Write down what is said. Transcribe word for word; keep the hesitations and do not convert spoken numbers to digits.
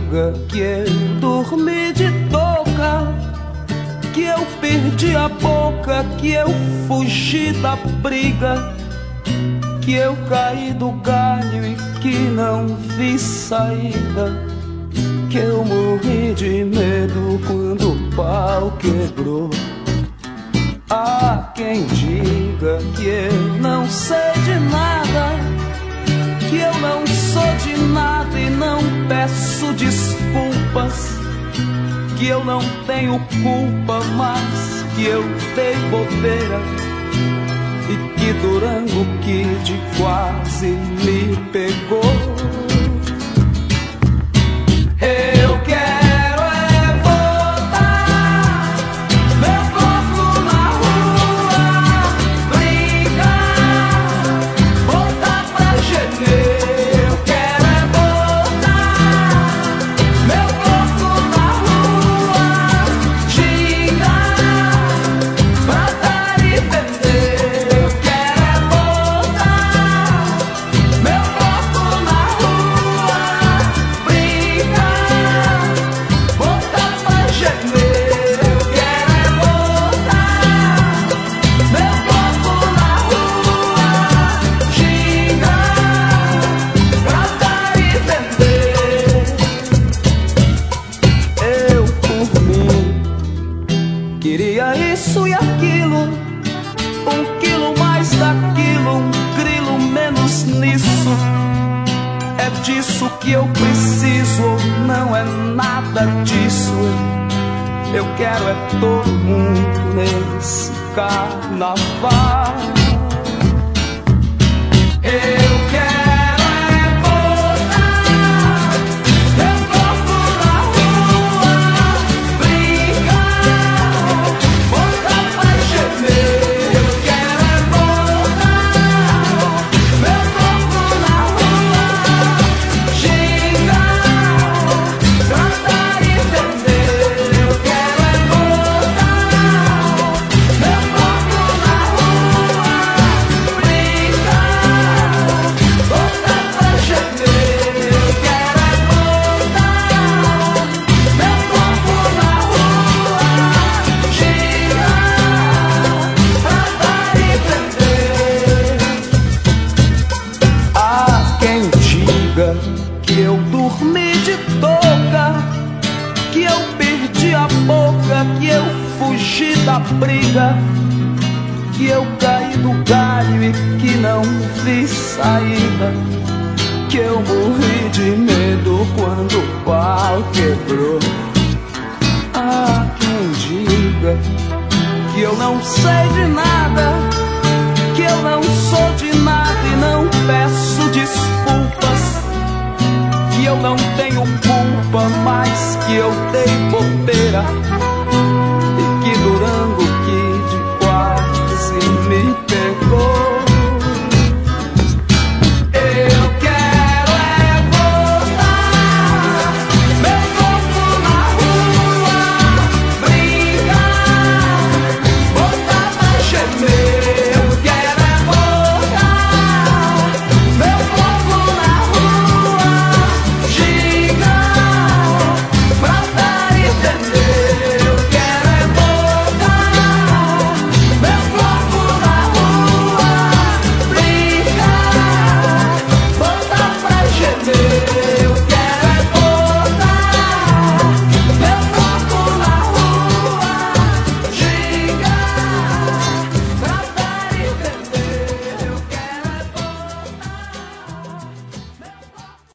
diga que eu dormi de touca, que eu perdi a boca, que eu fugi da briga, que eu caí do galho e que não vi saída, que eu morri de medo quando o pau quebrou. Há quem diga que eu não sei de nada, que eu não sou de nada e não peço desculpas, que eu não tenho culpa, mas que eu dei bobeira e que Durango Kid quase me pegou. Eu quero é botar meu corpo na rua, brincar, botar pra gemer. Eu quero é botar meu corpo na rua, gingar, pra dar e vender. Eu quero é botar meu corpo na rua, brincar, botar pra gemer. Eu quero é botar meu corpo na rua, gingar, pra dar e vender. Eu, por mim, queria isso e aquilo, um quilo mais daquilo, um grilo menos nisso. É disso que eu preciso, ou não é nada disso. Eu quero é todo mundo nesse carnaval. Eu quero é botar meu corpo na rua, brincar, botar pra gemer. Eu quero é botar meu corpo na rua, gingar, cantar e vender. Eu quero é botar meu corpo na rua, brincar, botar pra gemer. Eu quero é botar meu corpo na rua, gingar, cantar e vender. Há quem diga que eu dormi de touca, que eu perdi a boca, que eu fugi da briga, que eu caí do galho e que não vi saída, que eu morri de medo quando o pau quebrou. Há quem diga que eu não sei de nada,